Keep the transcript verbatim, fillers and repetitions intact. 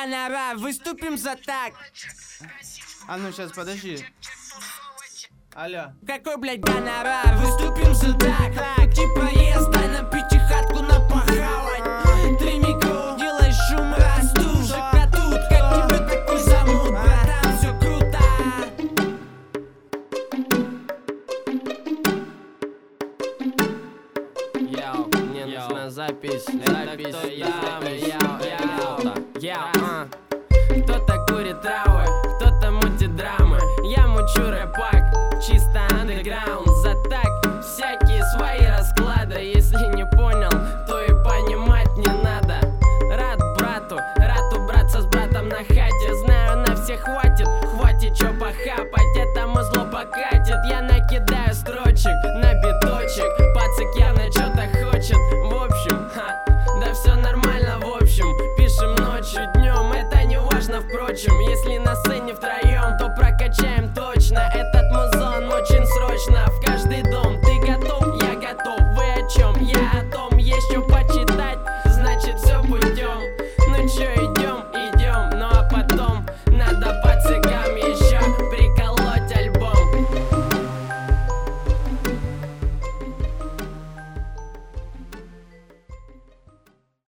гонорар, выступим за так. А ну сейчас, подожди. Алло. Какой, блядь, гонорар, выступим за так. Так, типа езд, дай нам пятихатку напахавать. Три микро, делай шум, расту. ЖК тут, как тебе такой замут, братан, все круто. Яу, мне нужна запись, запись, яу, яу, яу. Кто-то курит травы, кто-то мутит драмы. Я мучу рэпак, чисто андеграунд. За так всякие свои расклады. Если не понял, то и понимать не надо. Рад брату, рад убраться с братом на хате. Знаю, на всех хватит, хватит чё похапать. Это музло покатит, я накидаю строчек на биточек. Пацик явно